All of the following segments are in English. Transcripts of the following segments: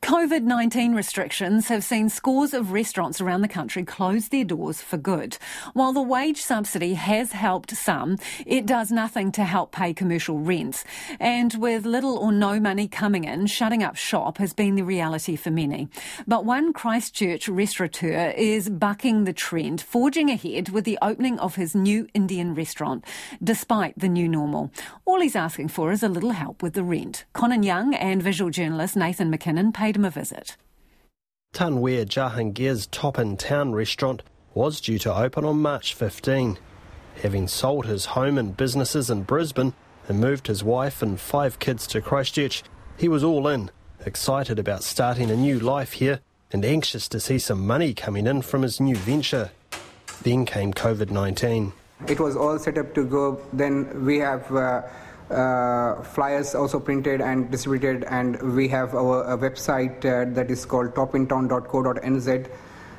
COVID-19 restrictions have seen scores of restaurants around the country close their doors for good. While the wage subsidy has helped some, it does nothing to help pay commercial rents. And with little or no money coming in, shutting up shop has been the reality for many. But one Christchurch restaurateur is bucking the trend, forging ahead with the opening of his new Indian restaurant, despite the new normal. All he's asking for is a little help with the rent. Conan Young and visual journalist Nathan McKinnon paid him a visit. Tanweer Jahangir's top-in-town restaurant was due to open on March 15. Having sold his home and businesses in Brisbane and moved his wife and 5 kids to Christchurch, he was all in, excited about starting a new life here and anxious to see some money coming in from his new venture. Then came COVID-19. It was all set up to go. Then we have flyers also printed and distributed, and we have our website that is called topintown.co.nz,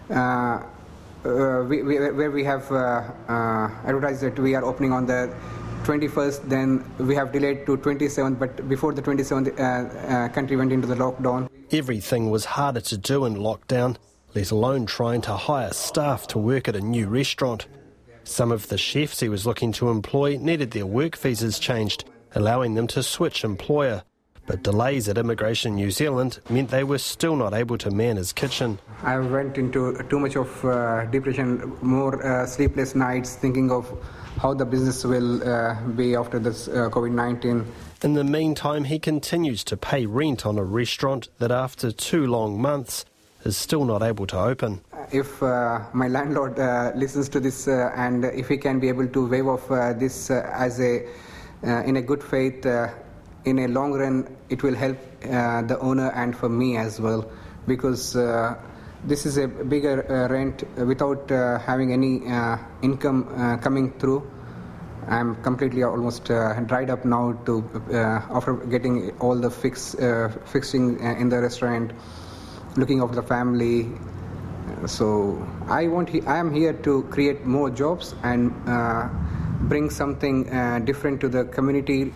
where we have advertised that we are opening on the 21st. Then we have delayed to 27th, but before the 27th, country went into the lockdown. Everything was harder to do in lockdown, let alone trying to hire staff to work at a new restaurant. Some of the chefs he was looking to employ needed their work visas changed, allowing them to switch employer. But delays at Immigration New Zealand meant they were still not able to man his kitchen. I went into too much of depression, more sleepless nights, thinking of how the business will be after this COVID-19. In the meantime, he continues to pay rent on a restaurant that after 2 long months is still not able to open. If my landlord listens to this and if he can be able to waive off this as in a good faith, in a long run, it will help the owner and for me as well, because this is a bigger rent without having any income coming through. I'm completely almost dried up now to after getting all the fixing in the restaurant, looking after the family. So I am here to create more jobs and bring something different to the community.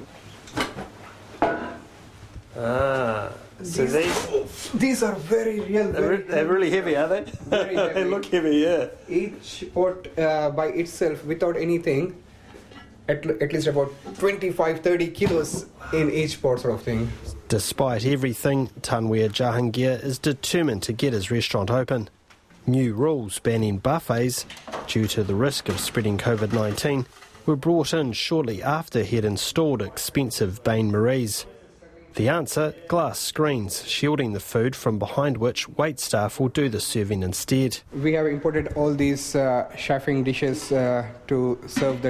So these are very real. They're really heavy, are they? Very heavy. They look heavy, yeah. Each pot by itself, without anything, at least about 25-30 kilos in each pot, sort of thing. Despite everything, Tanweer Jahangir is determined to get his restaurant open. New rules banning buffets, due to the risk of spreading COVID-19, were brought in shortly after he had installed expensive bain-maries. The answer? Glass screens, shielding the food from behind which waitstaff will do the serving instead. We have imported all these chefing dishes to serve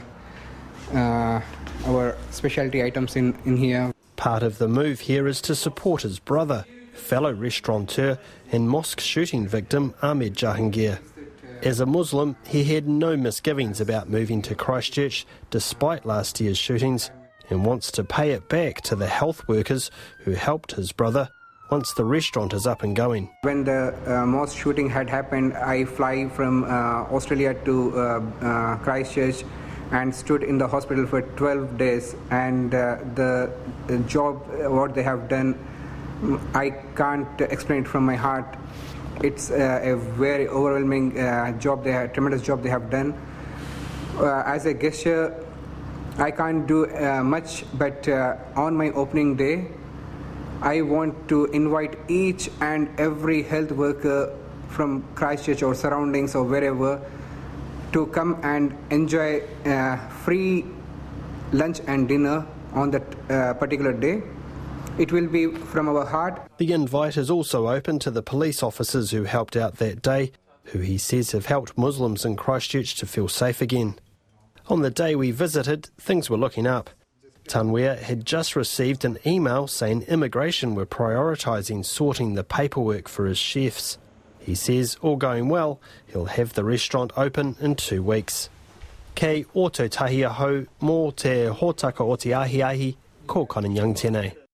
our specialty items in here. Part of the move here is to support his brother, fellow restaurateur and mosque shooting victim Ahmed Jahangir. As a Muslim, he had no misgivings about moving to Christchurch despite last year's shootings, and wants to pay it back to the health workers who helped his brother once the restaurant is up and going. When the mosque shooting had happened, I fly from Australia to Christchurch and stood in the hospital for 12 days, and the job, what they have done, I can't explain it from my heart. It's a very overwhelming job, tremendous job they have done. As a gesture, I can't do much, but on my opening day, I want to invite each and every health worker from Christchurch or surroundings or wherever to come and enjoy free lunch and dinner on that particular day. It will be from our heart. The invite is also open to the police officers who helped out that day, who he says have helped Muslims in Christchurch to feel safe again. On the day we visited, things were looking up. Tanweer had just received an email saying immigration were prioritising sorting the paperwork for his chefs. He says, all going well, he'll have the restaurant open in 2 weeks. Kei o te tahi ahau, mō te hōtaka o te ahi, ko Conan Young tēnei.